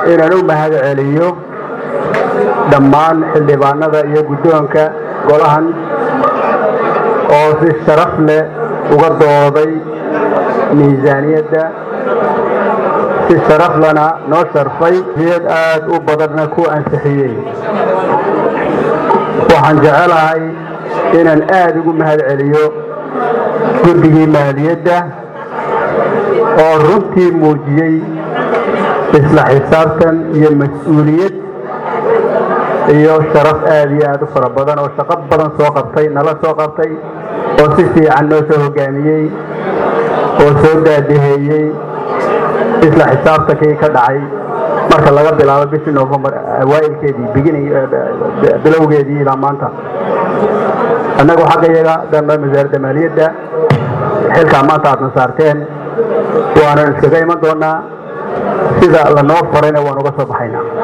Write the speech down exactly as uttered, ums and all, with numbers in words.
inaan u mahad celiyo dhammaan xildhibaanada iyo guddoonka golahan oo si sharaf leh uga dooday miisaaniyadda si sharaf lana noo sharfay iyad aad u badanna ku ansixiyey. waxaan jecelahay inaan aad ugu mahad celiyo guddigii maaliyadda oo runtii muujiyey isla xisaabtan iyo mas'uuliyad iyo sharaf aad iyo aad u fara badan oo shaqo badan soo qabtay nala soo qabtay oo si fiican noo soo hogaamiyey oo soo daadaheeyey isla xisaabtankii ka dhacay marka laga bilaabo bishii November awaailkeedii beginning bilowgeedii ilaa maanta. annagu xaqayaga dhanba wasaaradda maaliyadda xilka maanta aad saarteen waana iskaga iman doonaa sida la noo farayna waan uga soo baxaynaa.